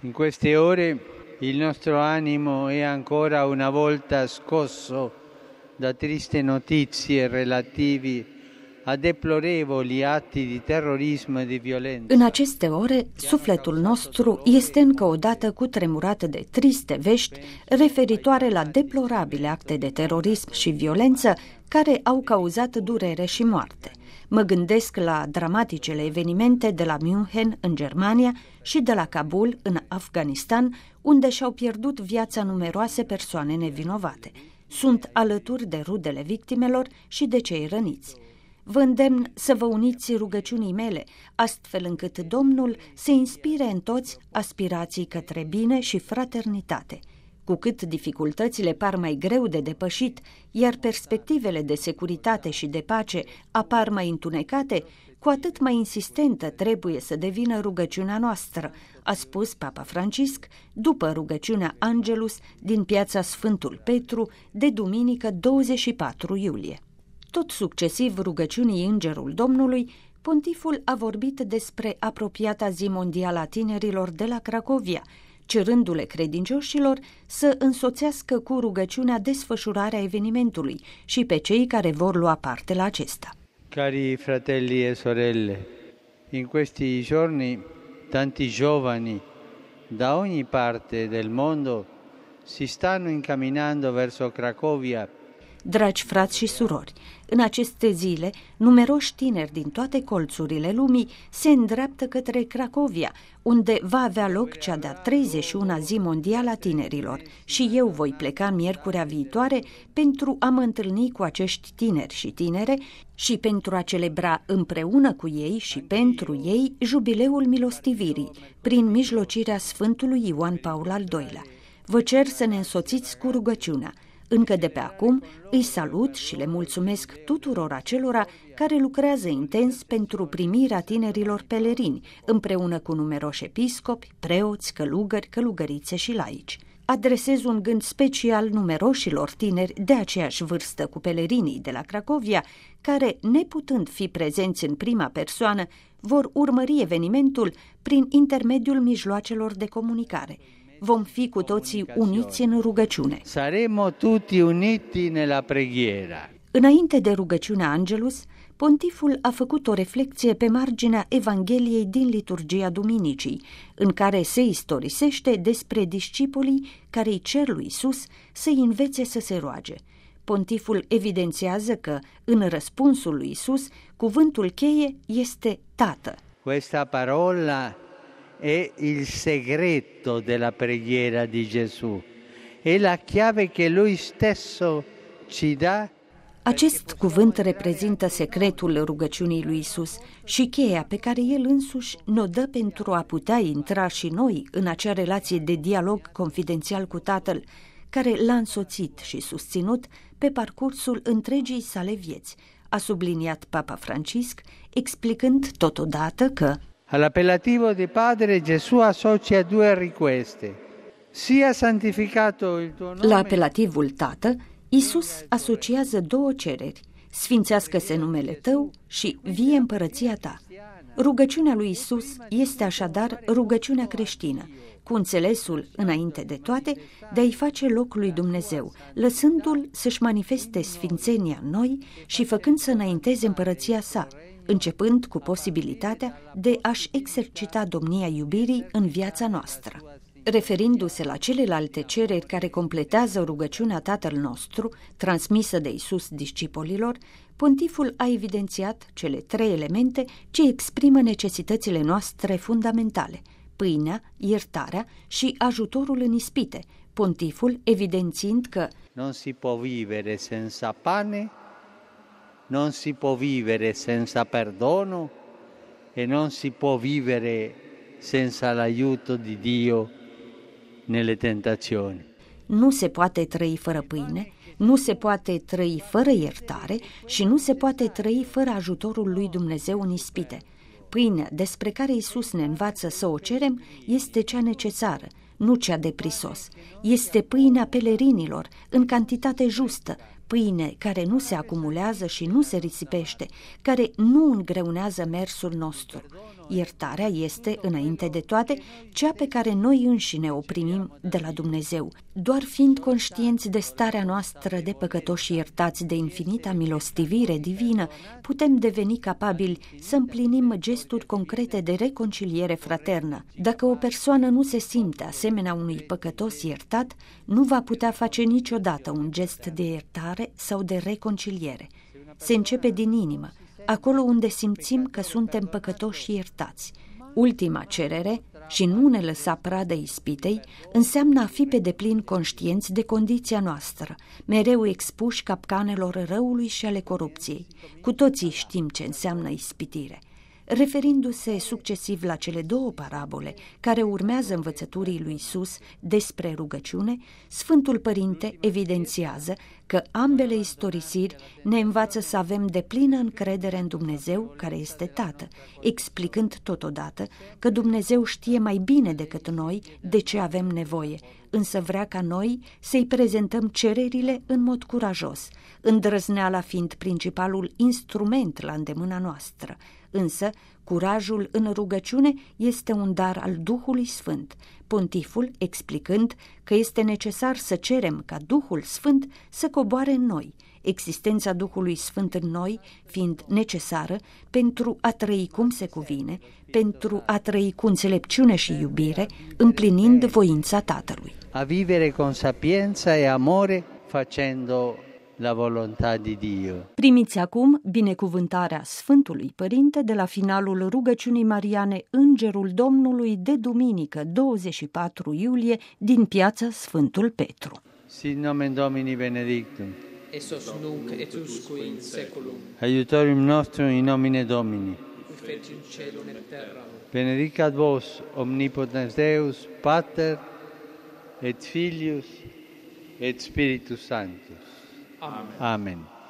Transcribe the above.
In queste ore il nostro animo è ancora una volta scosso da triste notizie relativi a deplorevoli atti di terorismo e di violență. În aceste ore, sufletul nostru este încă o dată cutremurat de triste vești referitoare la deplorabile acte de terorism și violență care au cauzat durere și moarte. Mă gândesc la dramaticele evenimente de la München, în Germania, și de la Kabul, în Afganistan, unde și-au pierdut viața numeroase persoane nevinovate. Sunt alături de rudele victimelor și de cei răniți. Vă îndemn să vă uniți rugăciunii mele, astfel încât Domnul să inspire în toți aspirații către bine și fraternitate. Cu cât dificultățile par mai greu de depășit, iar perspectivele de securitate și de pace apar mai întunecate, cu atât mai insistentă trebuie să devină rugăciunea noastră, a spus Papa Francisc după rugăciunea Angelus din piața Sfântul Petru de duminică 24 iulie. Tot succesiv rugăciunii Îngerul Domnului, pontiful a vorbit despre apropiata zi mondială a tinerilor de la Cracovia, cerându-le credincioșilor să însoțească cu rugăciunea desfășurarea evenimentului și pe cei care vor lua parte la acesta. Cari fratelli e sorelle, in questi giorni tanti giovani da ogni parte del mondo si stanno incamminando verso Cracovia. Dragi frați și surori, în aceste zile, numeroși tineri din toate colțurile lumii se îndreaptă către Cracovia, unde va avea loc cea de-a 31-a zi mondială a tinerilor și eu voi pleca miercurea viitoare pentru a mă întâlni cu acești tineri și tinere și pentru a celebra împreună cu ei și pentru ei jubileul milostivirii, prin mijlocirea Sfântului Ioan Paul al II-lea. Vă cer să ne însoțiți cu rugăciunea. Încă de pe acum îi salut și le mulțumesc tuturor acelora care lucrează intens pentru primirea tinerilor pelerini, împreună cu numeroși episcopi, preoți, călugări, călugărițe și laici. Adresez un gând special numeroșilor tineri de aceeași vârstă cu pelerinii de la Cracovia, care, neputând fi prezenți în prima persoană, vor urmări evenimentul prin intermediul mijloacelor de comunicare. Vom fi cu toții uniți în rugăciune. Saremo tutti uniti nella preghiera. Înainte de rugăciunea Angelus, pontiful a făcut o reflecție pe marginea Evangheliei din liturgia duminicii, în care se istorisește despre discipolii care îi cer lui Iisus să-i învețe să se roage. Pontiful evidențiază că, în răspunsul lui Iisus, cuvântul cheie este Tată. Questa parola è il segreto della preghiera di Gesù. È la chiave che lui stesso ci dà. Acest cuvânt reprezintă secretul rugăciunii lui Isus și cheia pe care el însuși ne-o dă pentru a putea intra și noi în acea relație de dialog confidențial cu Tatăl, care l-a însoțit și susținut pe parcursul întregii sale vieți, a subliniat Papa Francisc, explicând totodată că all'appellativo di Padre Gesù associa due richieste. Sia santificato il tuo nome. La apelativul Tată, Iisus asociază două cereri: sfințească-se numele Tău și vie împărăția Ta. Rugăciunea lui Iisus este așadar rugăciunea creștină, cu înțelesul, înainte de toate, de a-i face loc lui Dumnezeu, lăsându-L să-și manifeste sfințenia în noi și făcând să înainteze împărăția Sa, începând cu posibilitatea de a-și exercita domnia iubirii în viața noastră. Referindu-se la celelalte cereri care completează rugăciunea Tatăl nostru, transmisă de Iisus discipolilor, pontiful a evidențiat cele trei elemente ce exprimă necesitățile noastre fundamentale: pâinea, iertarea și ajutorul în ispite, pontiful evidențiind că non si può vivere senza pane, non si può vivere senza perdono e non si può vivere senza l'aiuto di Dio nelle tentazioni. Nu se poate trăi fără pâine, nu se poate trăi fără iertare și nu se poate trăi fără ajutorul lui Dumnezeu în ispite. Pâinea despre care Iisus ne învață să o cerem este cea necesară, nu cea de prisos. Este pâinea pelerinilor, în cantitate justă, pâine care nu se acumulează și nu se risipește, care nu îngreunează mersul nostru. Iertarea este, înainte de toate, cea pe care noi înșine o primim de la Dumnezeu. Doar fiind conștienți de starea noastră de păcătoși și iertați de infinita milostivire divină, putem deveni capabili să împlinim gesturi concrete de reconciliere fraternă. Dacă o persoană nu se simte asemenea unui păcătos iertat, nu va putea face niciodată un gest de iertare sau de reconciliere. Se începe din inimă, acolo unde simțim că suntem păcătoși și iertați. Ultima cerere, și nu ne lăsa pradă ispitei, înseamnă a fi pe deplin conștienți de condiția noastră, mereu expuși capcanelor răului și ale corupției. Cu toții știm ce înseamnă ispitire. Referindu-se succesiv la cele două parabole care urmează învățăturii lui Iisus despre rugăciune, Sfântul Părinte evidențiază că ambele istorisiri ne învață să avem deplină încredere în Dumnezeu care este Tată, explicând totodată că Dumnezeu știe mai bine decât noi de ce avem nevoie, însă vrea ca noi să-i prezentăm cererile în mod curajos, îndrăzneala fiind principalul instrument la îndemâna noastră. Însă, curajul în rugăciune este un dar al Duhului Sfânt, pontiful explicând că este necesar să cerem ca Duhul Sfânt să coboare în noi, existența Duhului Sfânt în noi fiind necesară pentru a trăi cum se cuvine, pentru a trăi cu înțelepciune și iubire, împlinind voința Tatălui. A vivere con sapienza e amore, facendo la volontà di Dio. Primiți acum binecuvântarea Sfântului Părinte de la finalul rugăciunii mariane Îngerul Domnului de duminică 24 iulie din piața Sfântul Petru. Sit nomen Domini benedictum. Esos nunc et usque in seculum. Aiutorium nostrum in nomine Domini. Qui feci celum et terram. Benedicat vos omnipotens Deus, Pater et Filius et Spiritus Sanctus. Amen. Amen.